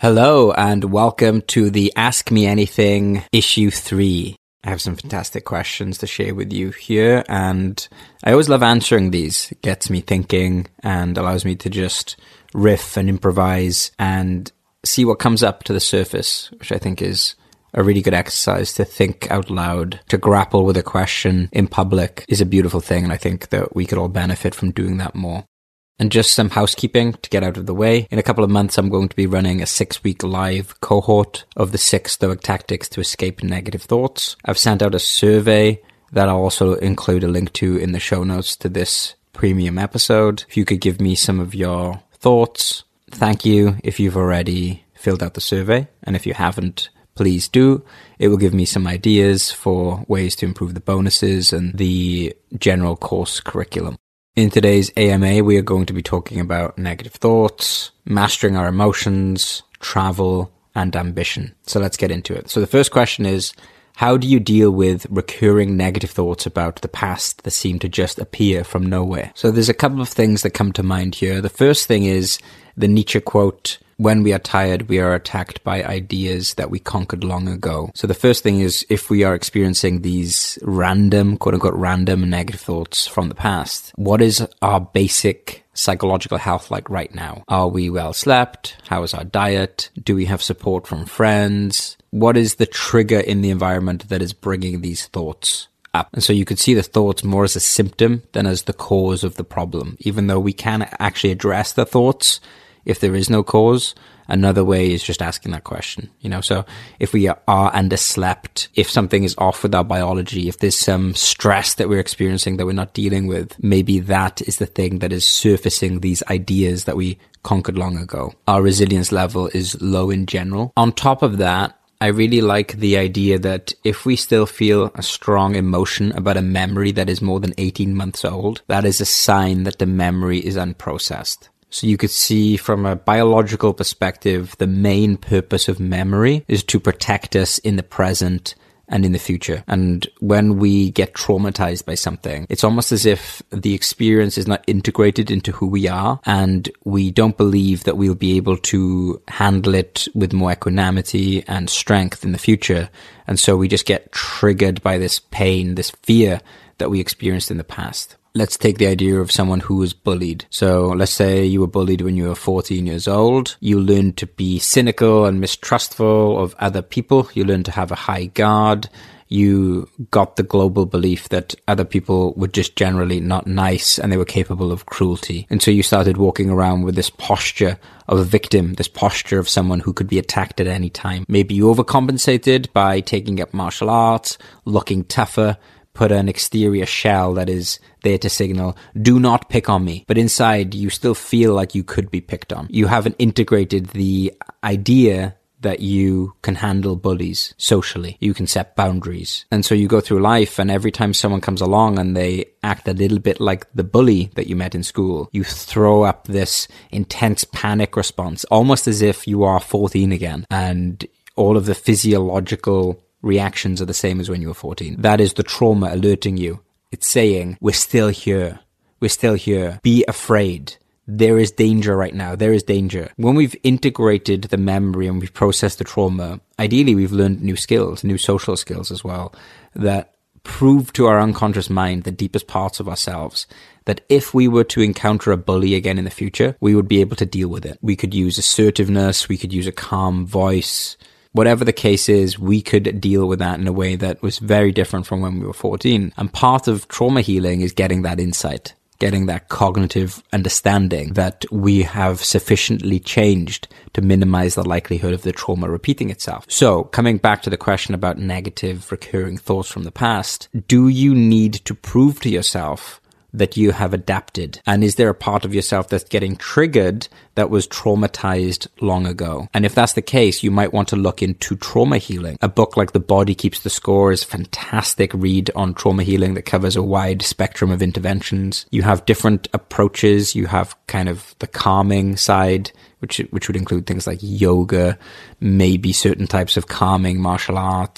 Hello and welcome to the Ask Me Anything issue 3. I have some fantastic questions to share with you here, and I always love answering these. It gets me thinking and allows me to just riff and improvise and see what comes up to the surface, which I think is a really good exercise. To think out loud, to grapple with a question in public is a beautiful thing, and I think that we could all benefit from doing that more. And just some housekeeping to get out of the way. In a couple of months, I'm going to be running a 6-week live cohort of the 6 Stoic tactics to escape negative thoughts. I've sent out a survey that I'll also include a link to in the show notes to this premium episode. If you could give me some of your thoughts, thank you if you've already filled out the survey. And if you haven't, please do. It will give me some ideas for ways to improve the bonuses and the general course curriculum. In today's AMA, we are going to be talking about negative thoughts, mastering our emotions, travel, and ambition. So let's get into it. So the first question is, how do you deal with recurring negative thoughts about the past that seem to just appear from nowhere? So there's a couple of things that come to mind here. The first thing is the Nietzsche quote, "When we are tired, we are attacked by ideas that we conquered long ago." So the first thing is, if we are experiencing these random, quote-unquote, random negative thoughts from the past, what is our basic psychological health like right now? Are we well slept? How is our diet? Do we have support from friends? What is the trigger in the environment that is bringing these thoughts up? And so you could see the thoughts more as a symptom than as the cause of the problem. Even though we can actually address the thoughts if there is no cause, another way is just asking that question, So if we are underslept, if something is off with our biology, if there's some stress that we're experiencing that we're not dealing with, maybe that is the thing that is surfacing these ideas that we conquered long ago. Our resilience level is low in general. On top of that, I really like the idea that if we still feel a strong emotion about a memory that is more than 18 months old, that is a sign that the memory is unprocessed. So you could see from a biological perspective, the main purpose of memory is to protect us in the present and in the future. And when we get traumatized by something, it's almost as if the experience is not integrated into who we are, and we don't believe that we'll be able to handle it with more equanimity and strength in the future. And so we just get triggered by this pain, this fear that we experienced in the past. Let's take the idea of someone who was bullied. So let's say you were bullied when you were 14 years old. You learned to be cynical and mistrustful of other people. You learned to have a high guard. You got the global belief that other people were just generally not nice and they were capable of cruelty. And so you started walking around with this posture of a victim, this posture of someone who could be attacked at any time. Maybe you overcompensated by taking up martial arts, looking tougher, put an exterior shell that is there to signal, do not pick on me. But inside, you still feel like you could be picked on. You haven't integrated the idea that you can handle bullies socially. You can set boundaries. And so you go through life, and every time someone comes along and they act a little bit like the bully that you met in school, you throw up this intense panic response, almost as if you are 14 again. And all of the physiological reactions are the same as when you were 14. That is the trauma alerting you. It's saying, we're still here. We're still here. Be afraid. There is danger right now. There is danger. When we've integrated the memory and we've processed the trauma, ideally we've learned new skills, new social skills as well, that prove to our unconscious mind, the deepest parts of ourselves, that if we were to encounter a bully again in the future, we would be able to deal with it. We could use assertiveness. We could use a calm voice. Whatever the case is, we could deal with that in a way that was very different from when we were 14. And part of trauma healing is getting that insight, getting that cognitive understanding that we have sufficiently changed to minimize the likelihood of the trauma repeating itself. So, coming back to the question about negative recurring thoughts from the past, do you need to prove to yourself that you have adapted? And is there a part of yourself that's getting triggered that was traumatized long ago? And if that's the case, you might want to look into trauma healing. A book like The Body Keeps the Score is a fantastic read on trauma healing that covers a wide spectrum of interventions. You have different approaches. You have kind of the calming side, which would include things like yoga, maybe certain types of calming martial arts,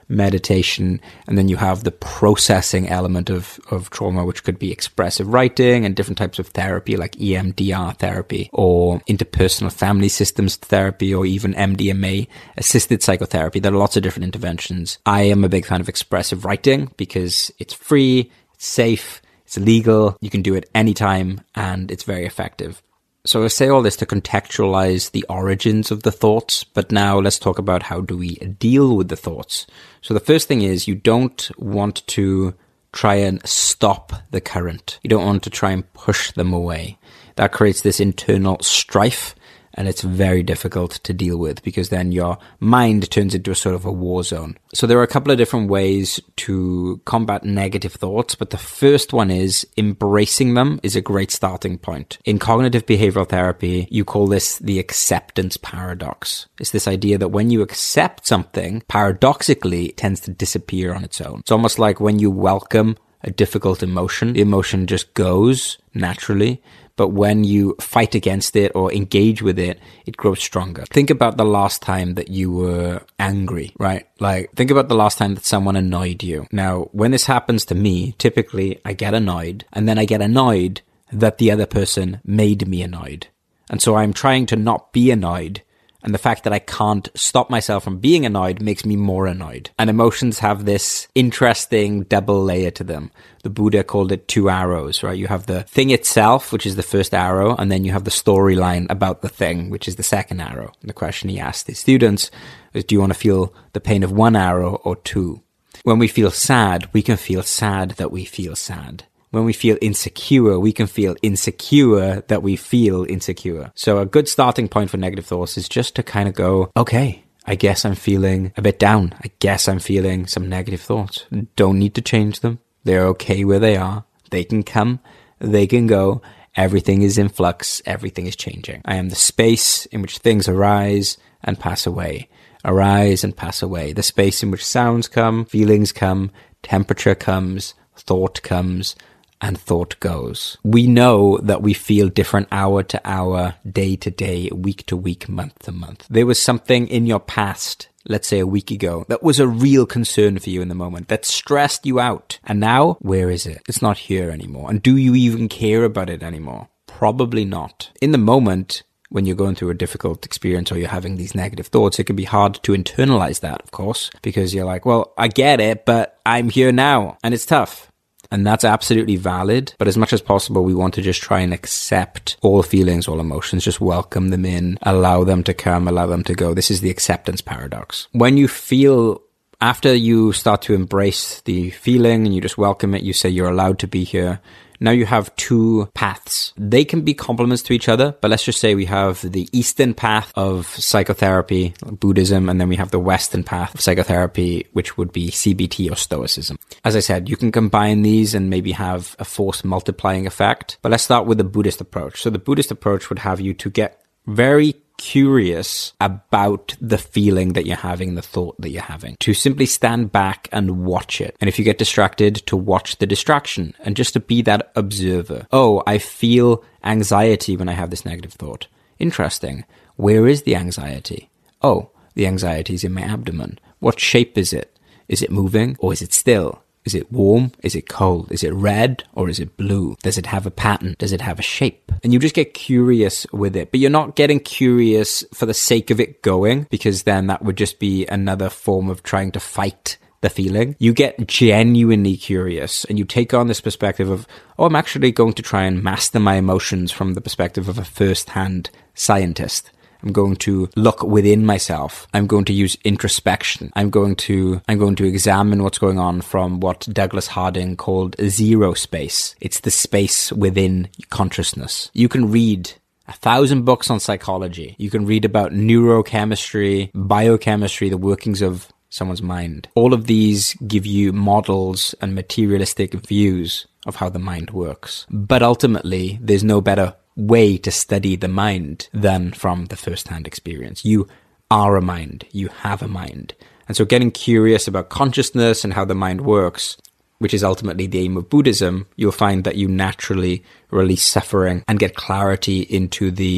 meditation, and then you have the processing element of trauma, which could be expressive writing and different types of therapy like EMDR therapy or interpersonal family systems therapy or even MDMA assisted psychotherapy. There are lots of different interventions. I am a big fan of expressive writing because it's free, it's safe, it's legal, you can do it anytime, and it's very effective. So I say all this to contextualize the origins of the thoughts, but now let's talk about how do we deal with the thoughts. So the first thing is you don't want to try and stop the current. You don't want to try and push them away. That creates this internal strife, and it's very difficult to deal with because then your mind turns into a sort of a war zone. So there are a couple of different ways to combat negative thoughts, but the first one is embracing them is a great starting point. In cognitive behavioral therapy, you call this the acceptance paradox. It's this idea that when you accept something, paradoxically, it tends to disappear on its own. It's almost like when you welcome a difficult emotion, the emotion just goes naturally. But when you fight against it or engage with it, it grows stronger. Think about the last time that you were angry, right? Like, think about the last time that someone annoyed you. Now, when this happens to me, typically I get annoyed, and then I get annoyed that the other person made me annoyed. And so I'm trying to not be annoyed. And the fact that I can't stop myself from being annoyed makes me more annoyed. And emotions have this interesting double layer to them. The Buddha called it 2 arrows, right? You have the thing itself, which is the first arrow, and then you have the storyline about the thing, which is the second arrow. And the question he asked his students is, do you want to feel the pain of 1 arrow or 2? When we feel sad, we can feel sad that we feel sad. When we feel insecure, we can feel insecure that we feel insecure. So a good starting point for negative thoughts is just to kind of go, okay, I guess I'm feeling a bit down. I guess I'm feeling some negative thoughts. Don't need to change them. They're okay where they are. They can come, they can go. Everything is in flux. Everything is changing. I am the space in which things arise and pass away. Arise and pass away. The space in which sounds come, feelings come, temperature comes, thought comes, and thought goes. We know that we feel different hour to hour, day to day, week to week, month to month. There was something in your past, let's say a week ago, that was a real concern for you in the moment, that stressed you out. And now, where is it? It's not here anymore. And do you even care about it anymore? Probably not. In the moment, when you're going through a difficult experience or you're having these negative thoughts, it can be hard to internalize that, of course, because you're like, well, I get it, but I'm here now. And it's tough. And that's absolutely valid. But as much as possible, we want to just try and accept all feelings, all emotions, just welcome them in, allow them to come, allow them to go. This is the acceptance paradox. When you feel, after you start to embrace the feeling and you just welcome it, you say you're allowed to be here. Now you have 2 paths. They can be complements to each other, but let's just say we have the Eastern path of psychotherapy, Buddhism, and then we have the Western path of psychotherapy, which would be CBT or Stoicism. As I said, you can combine these and maybe have a force multiplying effect, but let's start with the Buddhist approach. So the Buddhist approach would have you to get very curious about the feeling that you're having, the thought that you're having, to simply stand back and watch it. And if you get distracted, to watch the distraction and just to be that observer. Oh, I feel anxiety when I have this negative thought. Interesting. Where is the anxiety? Oh, the anxiety is in my abdomen. What shape is it? Is it moving or is it still? Is it warm? Is it cold? Is it red or is it blue? Does it have a pattern? Does it have a shape? And you just get curious with it, but you're not getting curious for the sake of it going, because then that would just be another form of trying to fight the feeling. You get genuinely curious and you take on this perspective of, oh, I'm actually going to try and master my emotions from the perspective of a first-hand scientist. I'm going to look within myself. I'm going to use introspection. I'm going to examine what's going on from what Douglas Harding called zero space. It's the space within consciousness. You can read 1,000 books on psychology. You can read about neurochemistry, biochemistry, the workings of someone's mind. All of these give you models and materialistic views of how the mind works. But ultimately, there's no better way to study the mind than from the first-hand experience. You are a mind. You have a mind. And so getting curious about consciousness and how the mind works, which is ultimately the aim of Buddhism, you'll find that you naturally release suffering and get clarity into the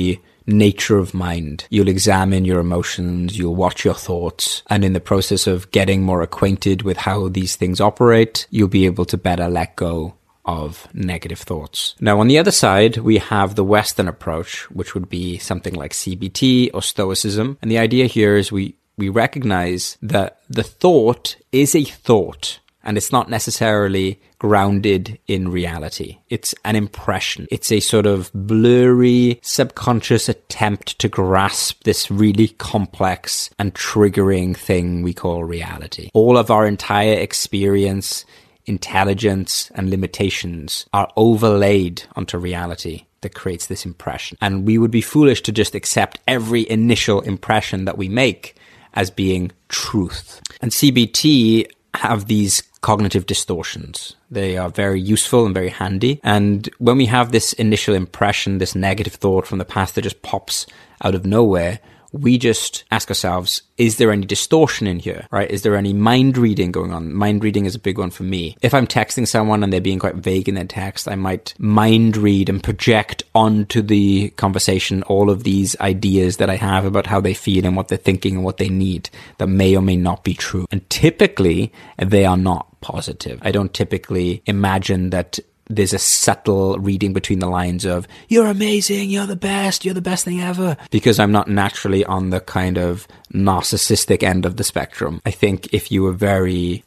nature of mind. You'll examine your emotions, you'll watch your thoughts, and in the process of getting more acquainted with how these things operate, you'll be able to better let go of negative thoughts. Now, on the other side, we have the Western approach, which would be something like CBT or Stoicism. And the idea here is we recognize that the thought is a thought, and it's not necessarily grounded in reality. It's an impression. It's a sort of blurry, subconscious attempt to grasp this really complex and triggering thing we call reality. All of our entire experience, intelligence, and limitations are overlaid onto reality that creates this impression. And we would be foolish to just accept every initial impression that we make as being truth. And CBT have these cognitive distortions. They are very useful and very handy. And when we have this initial impression, this negative thought from the past that just pops out of nowhere, we just ask ourselves, is there any distortion in here, right? Is there any mind reading going on? Mind reading is a big one for me. If I'm texting someone and they're being quite vague in their text, I might mind read and project onto the conversation all of these ideas that I have about how they feel and what they're thinking and what they need that may or may not be true. And typically, they are not positive. I don't typically imagine that there's a subtle reading between the lines of, you're amazing, you're the best thing ever. Because I'm not naturally on the kind of narcissistic end of the spectrum. I think if you were very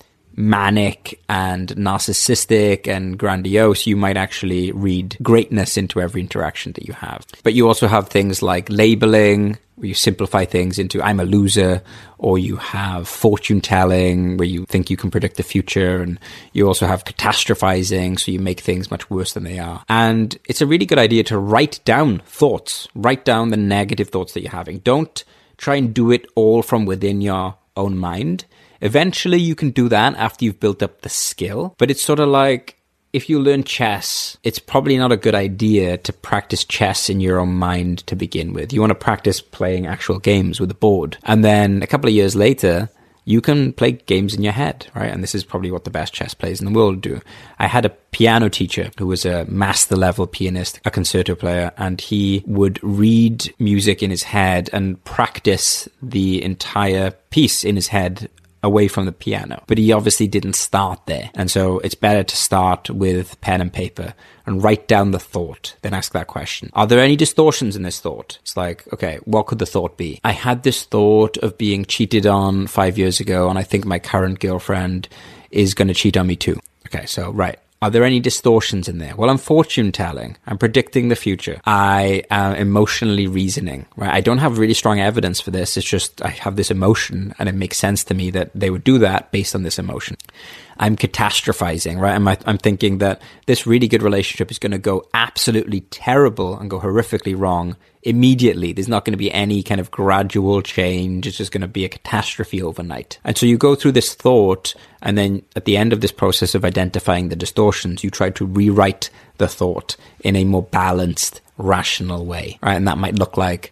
manic and narcissistic and grandiose, you might actually read greatness into every interaction that you have. But you also have things like labeling, where you simplify things into I'm a loser, or you have fortune telling where you think you can predict the future, and you also have catastrophizing, so you make things much worse than they are. And it's a really good idea to write down thoughts, write down the negative thoughts that you're having. Don't try and do it all from within your own mind. Eventually you can do that after you've built up the skill, but it's sort of like, if you learn chess, it's probably not a good idea to practice chess in your own mind to begin with. You want to practice playing actual games with a board. And then a couple of years later, you can play games in your head, right? And this is probably what the best chess players in the world do. I had a piano teacher who was a master level pianist, a concerto player, and he would read music in his head and practice the entire piece in his head away from the piano. But he obviously didn't start there. And so it's better to start with pen and paper and write down the thought, then ask that question. Are there any distortions in this thought? It's like, okay, what could the thought be? I had this thought of being cheated on 5 years ago, and I think my current girlfriend is going to cheat on me too. Okay, so, right. Are there any distortions in there? Well, I'm fortune telling. I'm predicting the future. I am emotionally reasoning, right? I don't have really strong evidence for this. It's just I have this emotion and it makes sense to me that they would do that based on this emotion. I'm catastrophizing, right? I'm thinking that this really good relationship is going to go absolutely terrible and go horrifically wrong immediately. There's not going to be any kind of gradual change. It's just going to be a catastrophe overnight. And so you go through this thought, and then at the end of this process of identifying the distortions, you try to rewrite the thought in a more balanced, rational way, right? And that might look like,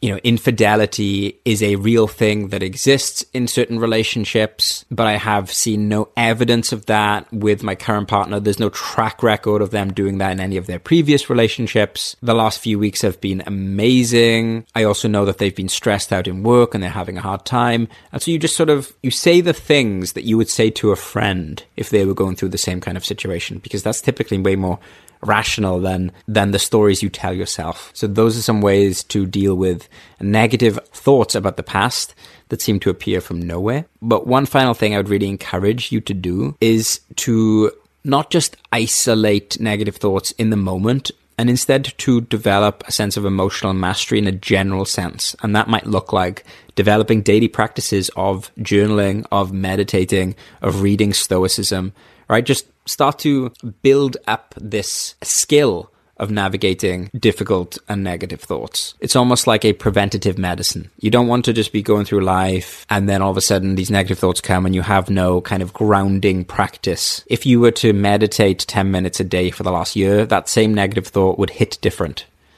infidelity is a real thing that exists in certain relationships, but I have seen no evidence of that with my current partner. There's no track record of them doing that in any of their previous relationships. The last few weeks have been amazing. I also know that they've been stressed out in work and they're having a hard time. And so you just you say the things that you would say to a friend if they were going through the same kind of situation, because that's typically way more rational than the stories you tell yourself. So those are some ways to deal with negative thoughts about the past that seem to appear from nowhere. But one final thing I would really encourage you to do is to not just isolate negative thoughts in the moment, and instead to develop a sense of emotional mastery in a general sense. And that might look like developing daily practices of journaling, of meditating, of reading Stoicism, right? Just start to build up this skill of navigating difficult and negative thoughts. It's almost like a preventative medicine. You don't want to just be going through life and then all of a sudden these negative thoughts come and you have no kind of grounding practice. If you were to meditate 10 minutes a day for the last year, that same negative thought would hit different.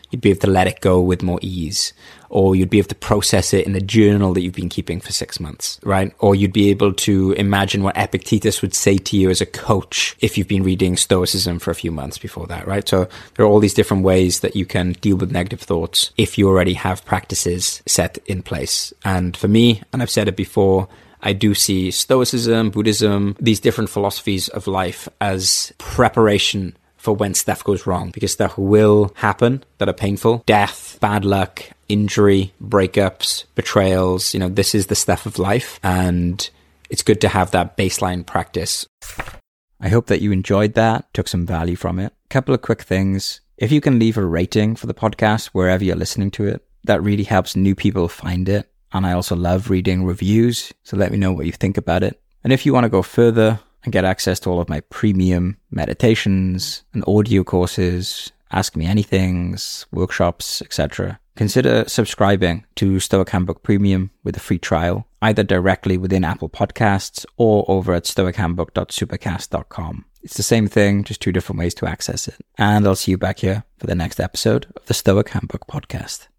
you'd be able to let it go with more ease, or you'd be able to process it in a journal that you've been keeping for 6 months, right? Or you'd be able to imagine what Epictetus would say to you as a coach if you've been reading Stoicism for a few months before that, right? So there are all these different ways that you can deal with negative thoughts if you already have practices set in place. And for me, and I've said it before, I do see Stoicism, Buddhism, these different philosophies of life as preparation for when stuff goes wrong, because stuff will happen that are painful. Death, bad luck, injury, breakups, betrayals, this is the stuff of life. And it's good to have that baseline practice. I hope that you enjoyed that, took some value from it. A couple of quick things. If you can leave a rating for the podcast wherever you're listening to it, that really helps new people find it. And I also love reading reviews, so let me know what you think about it. And if you want to go further and get access to all of my premium meditations and audio courses, Ask Me Anythings, workshops, etc., consider subscribing to Stoic Handbook Premium with a free trial, either directly within Apple Podcasts or over at stoichandbook.supercast.com. It's the same thing, just 2 different ways to access it. And I'll see you back here for the next episode of the Stoic Handbook Podcast.